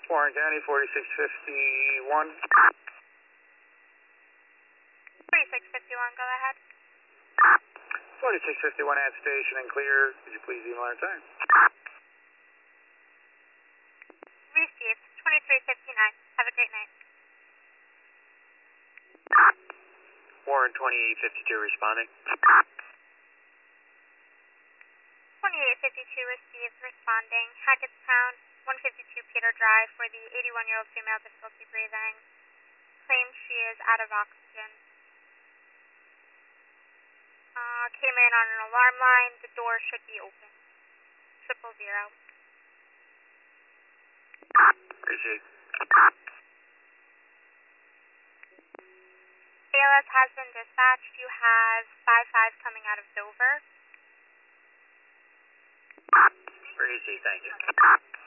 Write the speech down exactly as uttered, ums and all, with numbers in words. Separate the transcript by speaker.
Speaker 1: Warren County, forty-six fifty-one.
Speaker 2: forty-six fifty-one, go ahead.
Speaker 1: forty-six fifty-one at station and clear. Could you please email our time?
Speaker 2: Received, twenty-three fifty-nine. Have a great night.
Speaker 1: Warren twenty-eight fifty-two responding.
Speaker 2: twenty-eight fifty-two received, responding. Hackettstown, one fifty-two Peter Drive for the eighty-one-year-old female, difficulty breathing. Claims she is out of oxygen. Uh, came in on an alarm line. The door should be open. Triple zero.
Speaker 1: Appreciate it.
Speaker 2: A L S has been dispatched. You have five five coming out of Dover.
Speaker 1: Appreciate it, thank you.